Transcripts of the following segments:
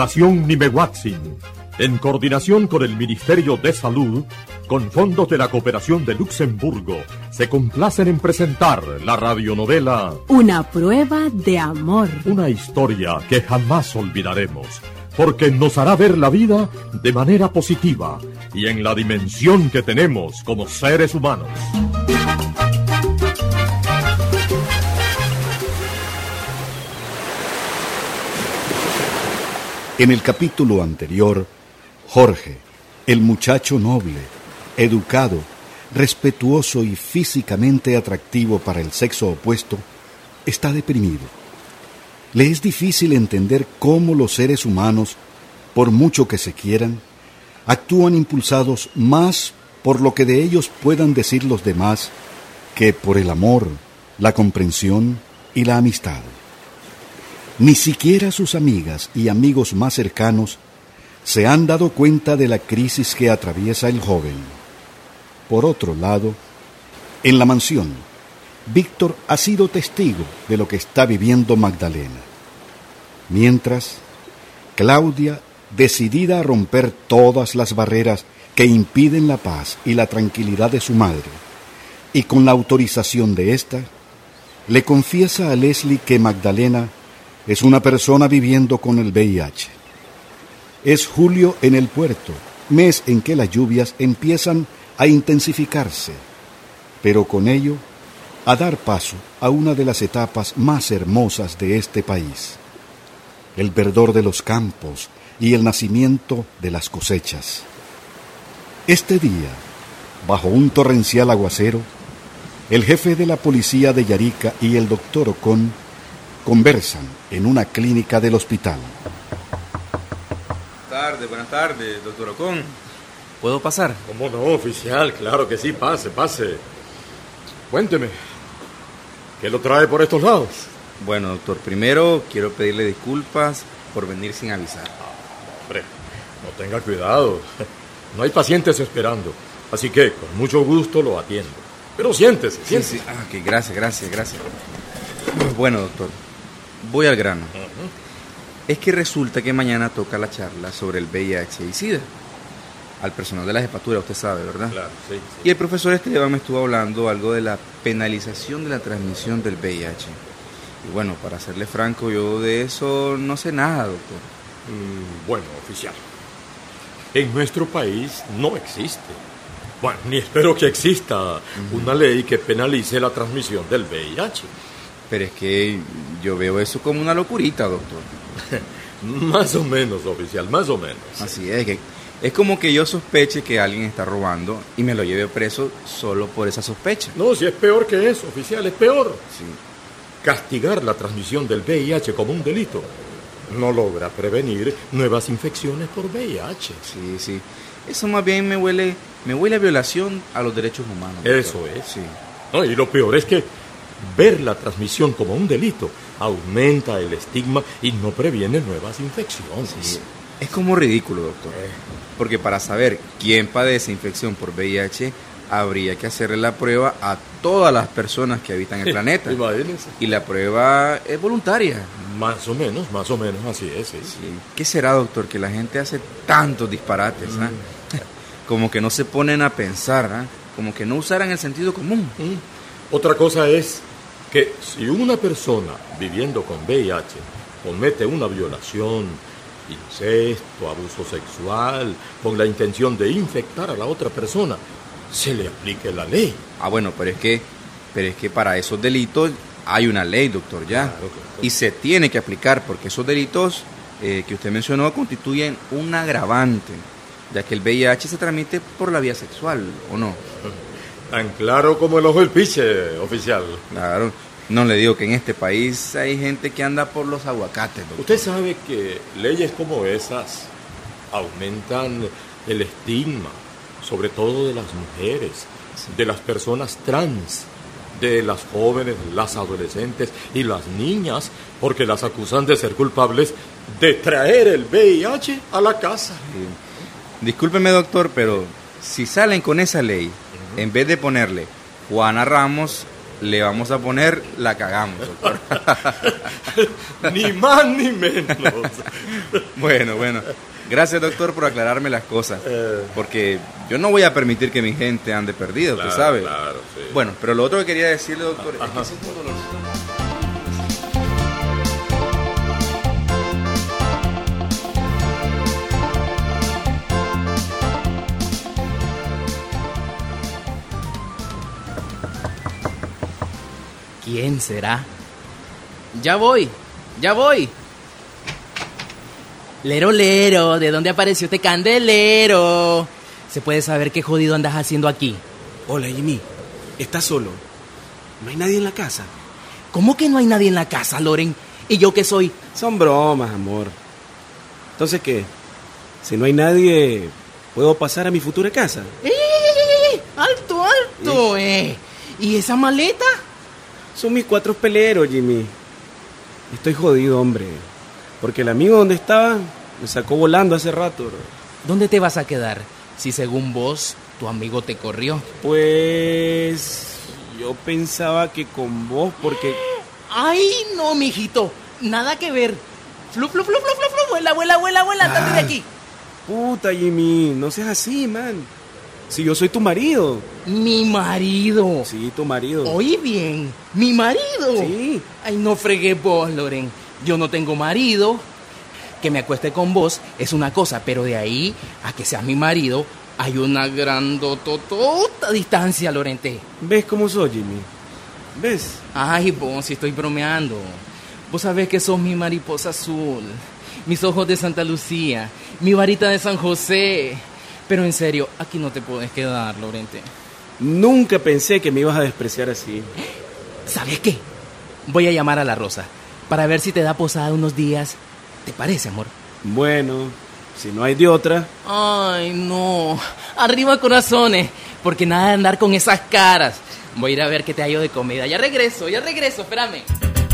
Fundación Nimehuatzin, en coordinación con el Ministerio de Salud, con fondos de la Cooperación de Luxemburgo, se complacen en presentar la radionovela Una prueba de amor. Una historia que jamás olvidaremos, porque nos hará ver la vida de manera positiva y en la dimensión que tenemos como seres humanos. En el capítulo anterior, Jorge, el muchacho noble, educado, respetuoso y físicamente atractivo para el sexo opuesto, está deprimido. Le es difícil entender cómo los seres humanos, por mucho que se quieran, actúan impulsados más por lo que de ellos puedan decir los demás que por el amor, la comprensión y la amistad. Ni siquiera sus amigas y amigos más cercanos se han dado cuenta de la crisis que atraviesa el joven. Por otro lado, en la mansión, Víctor ha sido testigo de lo que está viviendo Magdalena. Mientras, Claudia, decidida a romper todas las barreras que impiden la paz y la tranquilidad de su madre, y con la autorización de ésta, le confiesa a Leslie que Magdalena es una persona viviendo con el VIH. Es julio en el puerto, mes en que las lluvias empiezan a intensificarse, pero con ello a dar paso a una de las etapas más hermosas de este país, el verdor de los campos y el nacimiento de las cosechas. Este día, bajo un torrencial aguacero, el jefe de la policía de Yarica y el doctor Ocón conversan en una clínica del hospital. Buenas tardes, doctor Ocón. ¿Puedo pasar? ¿Cómo no, oficial? Claro que sí, pase. Cuénteme, ¿qué lo trae por estos lados? Bueno, doctor, primero quiero pedirle disculpas por venir sin avisar. Hombre, no tenga cuidado. No hay pacientes esperando, así que con mucho gusto lo atiendo. Pero siéntese. Sí. Ok, gracias. Bueno, doctor, voy al grano. Es que resulta que mañana toca la charla sobre el VIH y SIDA. Al personal de la jefatura, usted sabe, ¿verdad? Claro, sí. Y el profesor Esteban me estuvo hablando algo de la penalización de la transmisión del VIH. Y bueno, para serle franco, yo de eso no sé nada, doctor. Bueno, oficial, en nuestro país no existe, bueno, ni espero que exista una ley que penalice la transmisión del VIH. Pero es que yo veo eso como una locurita, doctor. Más o menos, oficial, más o menos. Así es, que es como que yo sospeche que alguien está robando y me lo lleve preso solo por esa sospecha. No, si es peor que eso, oficial, es peor. Sí. Castigar la transmisión del VIH como un delito no logra prevenir nuevas infecciones por VIH. Sí. Eso más bien me huele a violación a los derechos humanos, doctor. Eso es. Sí. No, y lo peor es que ver la transmisión como un delito aumenta el estigma y no previene nuevas infecciones. Sí. Es como ridículo, doctor. Porque para saber quién padece infección por VIH, habría que hacerle la prueba a todas las personas que habitan el planeta. Imagínense. Y la prueba es voluntaria. Más o menos, así es. Sí. ¿Qué será, doctor, que la gente hace tantos disparates? Como que no se ponen a pensar, como que no usaran el sentido común. Otra cosa es que si una persona viviendo con VIH comete una violación, incesto, abuso sexual, con la intención de infectar a la otra persona, se le aplique la ley. Bueno, pero es que para esos delitos hay una ley, doctor, ya. Claro. Y se tiene que aplicar, porque esos delitos que usted mencionó constituyen un agravante, ya que el VIH se transmite por la vía sexual, ¿o no? Tan claro como el ojo del piche, oficial. Claro. No le digo que en este país hay gente que anda por los aguacates, doctor. Usted sabe que leyes como esas aumentan el estigma, sobre todo de las mujeres, de las personas trans, de las jóvenes, las adolescentes y las niñas, porque las acusan de ser culpables de traer el VIH a la casa. Discúlpeme, doctor, pero si salen con esa ley, en vez de ponerle Juana Ramos, le vamos a poner la cagamos, doctor. Ni más ni menos. Bueno. Gracias, doctor, por aclararme las cosas. Porque yo no voy a permitir que mi gente ande perdida, usted sabe. Claro, sí. Bueno, pero lo otro que quería decirle, doctor, es que siento un dolorcito. ¿Quién será? Ya voy. Lero, lero, ¿de dónde apareció este candelero? ¿Se puede saber qué jodido andas haciendo aquí? Hola, Jimmy. ¿Estás solo? ¿No hay nadie en la casa? ¿Cómo que no hay nadie en la casa, Loren? ¿Y yo qué soy? Son bromas, amor. Entonces, ¿qué? Si no hay nadie, ¿puedo pasar a mi futura casa? ¡Alto! ¿Y esa maleta? Son mis 4 peleros, Jimmy. Estoy jodido, hombre. Porque el amigo donde estaba me sacó volando hace rato, bro. ¿Dónde te vas a quedar? Si según vos, tu amigo te corrió. Pues... yo pensaba que con vos, porque... ¡Ay, no, mijito! Nada que ver. ¡Flu! ¡Vuela! ¡Andate de aquí! Puta, Jimmy, no seas así, man. Si yo soy tu marido. ¡Mi marido! Sí, tu marido. Oye bien, ¿mi marido? Sí. Ay, no fregué vos, Loren. Yo no tengo marido. Que me acueste con vos es una cosa, pero de ahí a que seas mi marido hay una grandototota distancia, Lorente. ¿Ves cómo soy, Jimmy? ¿Ves? Ay, vos, si estoy bromeando. Vos sabés que sos mi mariposa azul, mis ojos de Santa Lucía, mi varita de San José. Pero en serio, aquí no te podés quedar, Lorente. Nunca pensé que me ibas a despreciar así. ¿Sabes qué? Voy a llamar a la Rosa para ver si te da posada unos días. ¿Te parece, amor? Bueno, si no hay de otra. Ay, no. Arriba corazones, porque nada de andar con esas caras. Voy a ir a ver qué te hallo de comida. Ya regreso, espérame.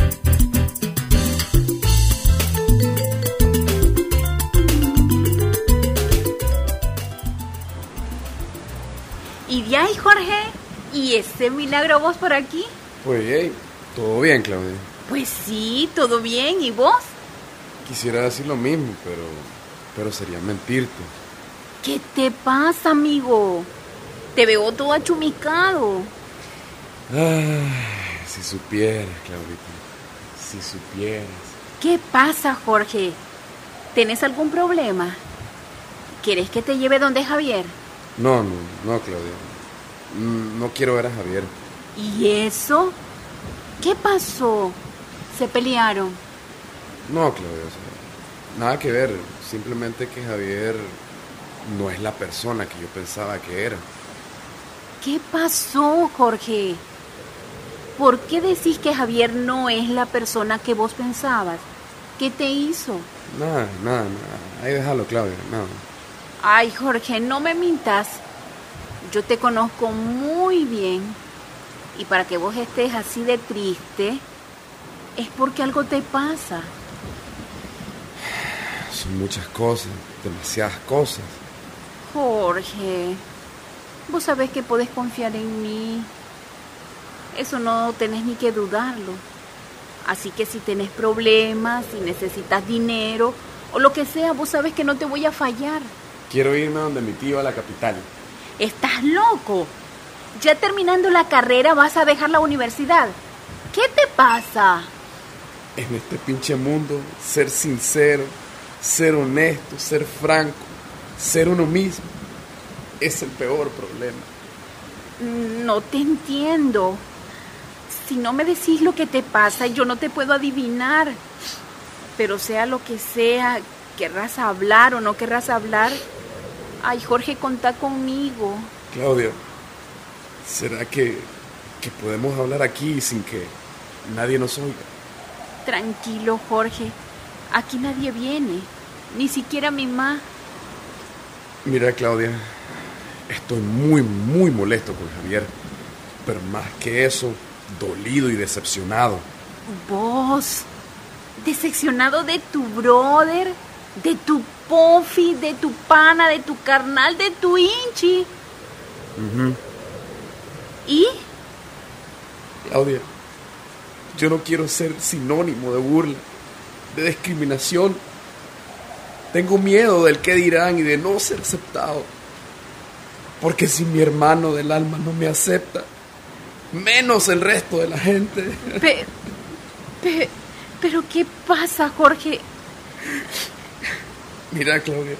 ¿Y de ahí, Jorge? ¿Y ese milagro vos por aquí? Pues, hey, todo bien, Claudia. Pues sí, todo bien. ¿Y vos? Quisiera decir lo mismo, pero sería mentirte. ¿Qué te pasa, amigo? Te veo todo achumicado. Ay, si supieras, Claudita, si supieras. ¿Qué pasa, Jorge? ¿Tenés algún problema? ¿Querés que te lleve donde Javier? No, Claudia. No quiero ver a Javier. ¿Y eso? ¿Qué pasó? ¿Se pelearon? No, Claudia, o sea, nada que ver. Simplemente que Javier no es la persona que yo pensaba que era. ¿Qué pasó, Jorge? ¿Por qué decís que Javier no es la persona que vos pensabas? ¿Qué te hizo? Nada. Ahí déjalo, Claudia, nada. Ay, Jorge, no me mintas. Yo te conozco muy bien. Y para que vos estés así de triste, es porque algo te pasa. Son muchas cosas, demasiadas cosas. Jorge, vos sabés que podés confiar en mí. Eso no tenés ni que dudarlo. Así que si tenés problemas, si necesitas dinero o lo que sea, vos sabés que no te voy a fallar. Quiero irme donde mi tío a la capital. ¿Estás loco? Ya terminando la carrera vas a dejar la universidad. ¿Qué te pasa? En este pinche mundo, ser sincero, ser honesto, ser franco, ser uno mismo, es el peor problema. No te entiendo. Si no me decís lo que te pasa, yo no te puedo adivinar. Pero sea lo que sea, querrás hablar o no querrás hablar, ay, Jorge, contá conmigo. Claudia, ¿será que podemos hablar aquí sin que nadie nos oiga? Tranquilo, Jorge. Aquí nadie viene, ni siquiera mi mamá. Mira, Claudia, estoy muy molesto con Javier. Pero más que eso, dolido y decepcionado. ¿Vos? ¿Decepcionado de tu brother? ¿De tu pofi? ¿De tu pana? ¿De tu carnal? ¿De tu hinchi? Uh-huh. ¿Y? Claudia, yo no quiero ser sinónimo de burla, de discriminación. Tengo miedo del qué dirán y de no ser aceptado. Porque si mi hermano del alma no me acepta, menos el resto de la gente. Pero ¿qué pasa, Jorge? Mira, Claudia,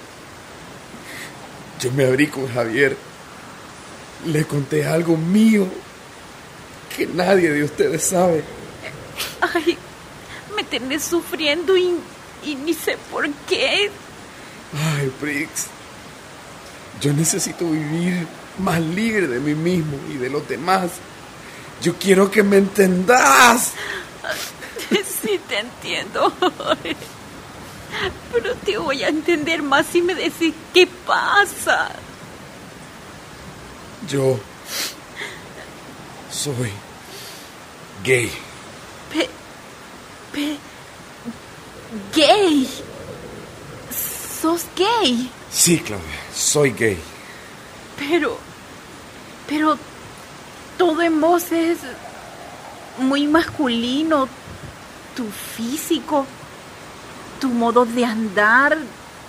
yo me abrí con Javier. Le conté algo mío que nadie de ustedes sabe. Ay, me tenés sufriendo y ni sé por qué. Ay, Brix, yo necesito vivir más libre de mí mismo y de los demás. Yo quiero que me entendás. Sí, te entiendo. Pero te voy a entender más si me decís qué pasa. Yo soy gay. ¿Gay? ¿Sos gay? Sí, Claudia, soy gay. Pero todo en vos es muy masculino. Tu físico, tu modo de andar,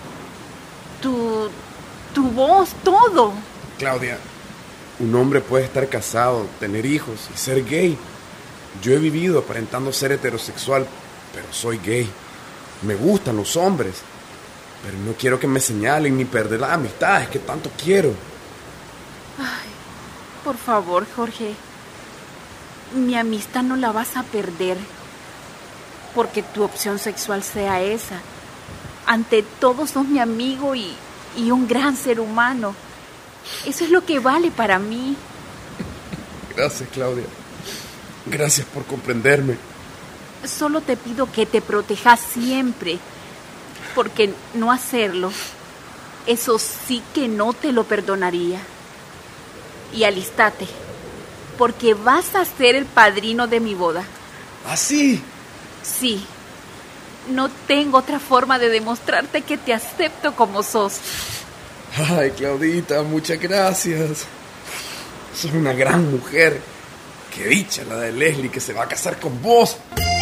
tu voz, todo. Claudia, un hombre puede estar casado, tener hijos y ser gay. Yo he vivido aparentando ser heterosexual, pero soy gay. Me gustan los hombres, pero no quiero que me señalen ni perder las amistades que tanto quiero. Ay, por favor, Jorge. Mi amistad no la vas a perder porque tu opción sexual sea esa. Ante todo sos mi amigo y un gran ser humano. Eso es lo que vale para mí. Gracias, Claudia. Gracias por comprenderme. Solo te pido que te protejas siempre, porque no hacerlo, eso sí que no te lo perdonaría. Y alístate, porque vas a ser el padrino de mi boda. ¿Ah, sí? Sí. No tengo otra forma de demostrarte que te acepto como sos. Ay, Claudita, muchas gracias. Sos una gran mujer. Qué dicha la de Leslie que se va a casar con vos.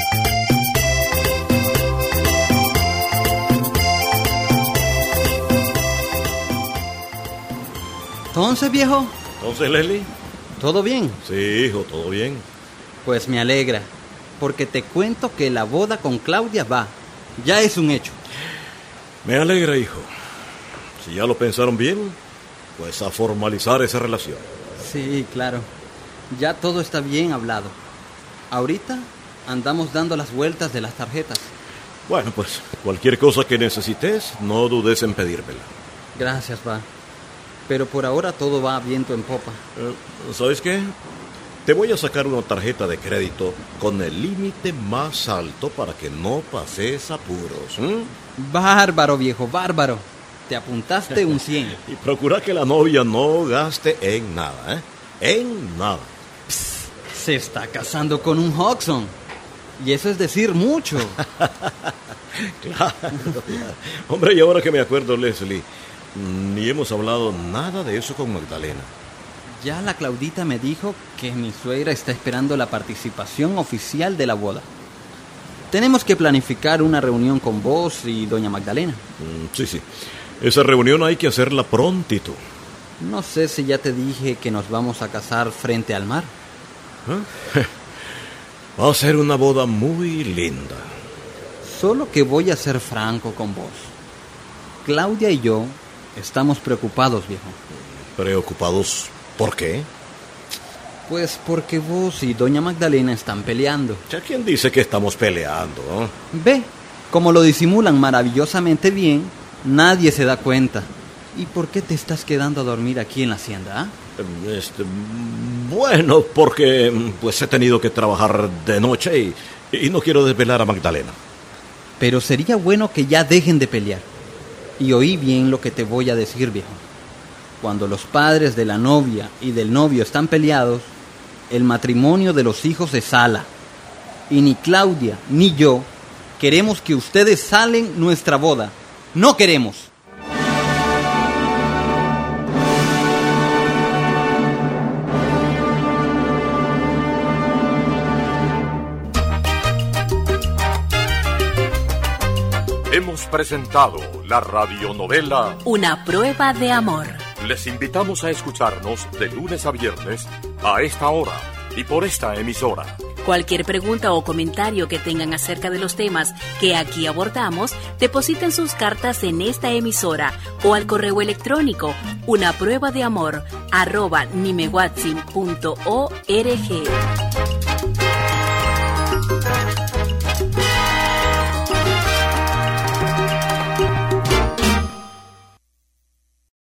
Entonces, viejo, Entonces, Leslie. ¿todo bien? Sí, hijo, todo bien. Pues me alegra, porque te cuento que la boda con Claudia va. Ya es un hecho. Me alegra, hijo. Si ya lo pensaron bien, pues a formalizar esa relación. Sí, claro. Ya todo está bien hablado. Ahorita andamos dando las vueltas de las tarjetas. Bueno, pues cualquier cosa que necesites, no dudes en pedírmela. Gracias, va. Pero por ahora todo va viento en popa. ¿Sabes qué? Te voy a sacar una tarjeta de crédito con el límite más alto para que no pases apuros. Bárbaro, viejo, bárbaro. Te apuntaste un 100. Y procura que la novia no gaste en nada, ¿eh? En nada. Se está casando con un Hodgson. Y eso es decir mucho. Claro. Hombre, y ahora que me acuerdo, Leslie, ni hemos hablado nada de eso con Magdalena. Ya la Claudita me dijo que mi suegra está esperando la participación oficial de la boda. Tenemos que planificar una reunión con vos y doña Magdalena. Sí. Esa reunión hay que hacerla prontito. No sé si ya te dije que nos vamos a casar frente al mar. Va a ser una boda muy linda. Solo que voy a ser franco con vos. Claudia y yo estamos preocupados, viejo. ¿Preocupados por qué? Pues porque vos y doña Magdalena están peleando. ¿Ya quién dice que estamos peleando? Ve, como lo disimulan maravillosamente bien, nadie se da cuenta. ¿Y por qué te estás quedando a dormir aquí en la hacienda? Bueno, porque pues he tenido que trabajar de noche y no quiero desvelar a Magdalena. Pero sería bueno que ya dejen de pelear. Y oí bien lo que te voy a decir, viejo. Cuando los padres de la novia y del novio están peleados, el matrimonio de los hijos se sala. Y ni Claudia ni yo queremos que ustedes salen nuestra boda. No queremos. Hemos presentado la radionovela Una prueba de amor. Les invitamos a escucharnos de lunes a viernes a esta hora y por esta emisora. Cualquier pregunta o comentario que tengan acerca de los temas que aquí abordamos, depositen sus cartas en esta emisora o al correo electrónico unapruebadeamor@nimewatsin.org.